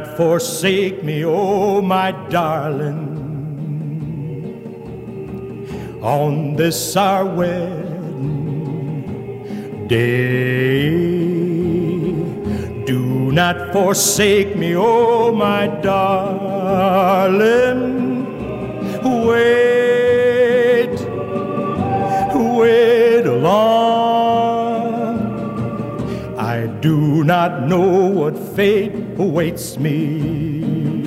not forsake me, oh my darling, on this our wedding day. Do not forsake me, oh my darling. Wait along. I do not know what fate awaits me.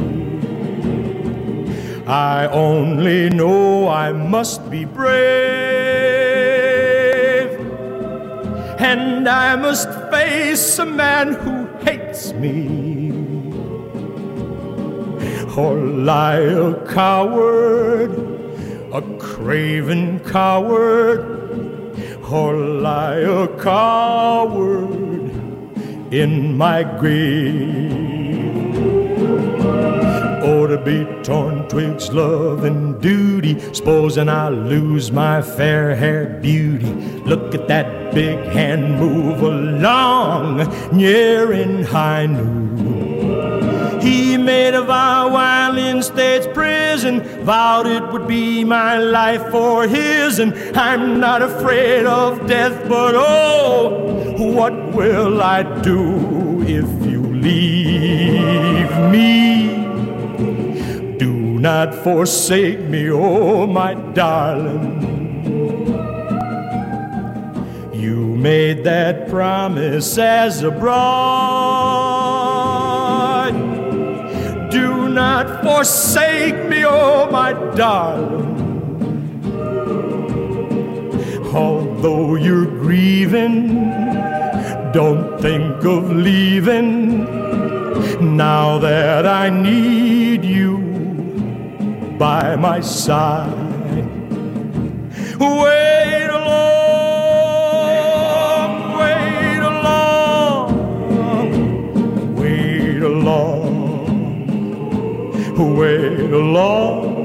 I only know I must be brave, and I must face a man who hates me, or lie a coward, a craven coward, or lie a coward in my grave. Oh, to be torn twigs, love and duty, supposing I lose my fair-haired beauty. Look at that big hand move along, near in high noon. He made a vow while in state's prison, vowed it would be my life for his. And I'm not afraid of death, but oh, what will I do if you leave me? Do not forsake me, oh my darling. You made that promise as a bride. Do not forsake me, oh my darling. Although you're grieving, don't think of leaving, now that I need you by my side. Wait along, wait along, wait along, wait along.